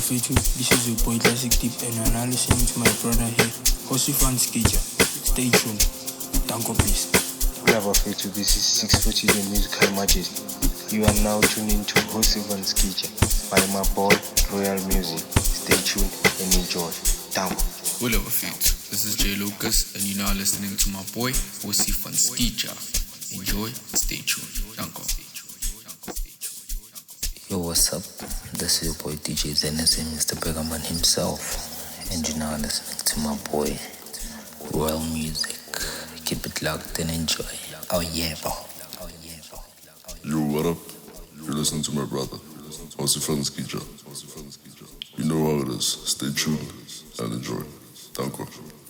Fethu, this is your boy Classic Deep and you're now listening to my brother here, Hosi Fan Skija. Stay tuned. Danko please. Lava Fethu, this is 640 the Musical Majesty. You are now tuned into Hosi Fan Skija by my boy Royal Music. Stay tuned and enjoy. Danko. Lava Fethu, this is Jay Lucas and you're now listening to my boy Hosi Fan Skija. Enjoy, stay tuned. Danko. Yo, what's up? This is your boy DJ Zenese, Mr. Begaman himself, and you're now listening to my boy Royal Music. Keep it locked and enjoy. Oh yeah, bro. Yo, what up? You're listening to my brother, Hosi Fan Skija. You know how it is. Stay tuned and enjoy. Danko.